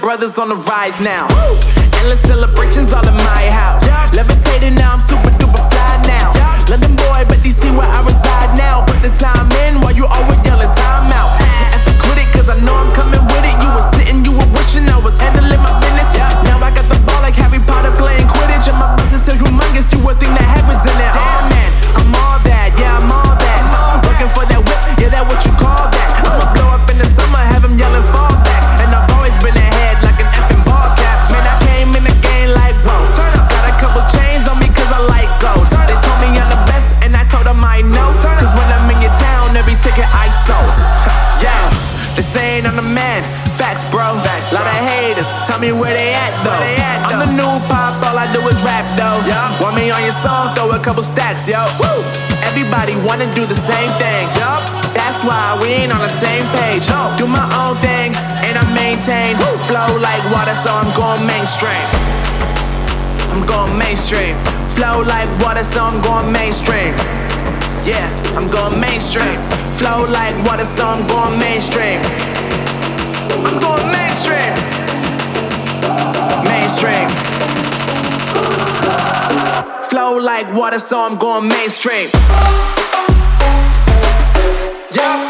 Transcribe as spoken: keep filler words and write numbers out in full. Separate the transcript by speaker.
Speaker 1: brothers on the rise now. Woo! Endless celebrations all in my house. Yeah. Levitating now, I'm super duper fly now. Yeah. London boy, but D C where I reside now. Put the time in while you always yelling time out. And for quit it, cause I know I'm coming with it. You were sitting, you were wishing I was handling my business. Yeah. Now I got the ball like Harry Potter playing Quidditch. And my business is humongous, you would think that happens in there. Damn man, I'm all that, yeah I'm all that. Working for that whip, yeah that what you call that. I'ma blow up in the summer, have him yelling fall back. And I've always been ahead like an effing ball cap. Man, I came in the game like whoa. Got a couple chains on me cause I like gold. They told me I'm the best and I told them I know. Cause when I'm in your town, every ticket I sold. Yeah, they saying I'm the man. Facts, bro. Facts, bro. Lot of haters, tell me where they at though. They at, I'm though. The new pop, all I do is rap though. Yeah. Want me on your song, throw a couple stacks, yo. Woo. Everybody wanna do the same thing. Yup. That's why we ain't on the same page. No. Do my own thing, and I maintain. Woo. Flow like water, so I'm going mainstream. I'm going mainstream. Flow like water, so I'm going mainstream. Yeah, I'm going mainstream. Flow like water, so I'm going mainstream. I'm going mainstream. Mainstream. Flow like water, so I'm going mainstream. Yeah.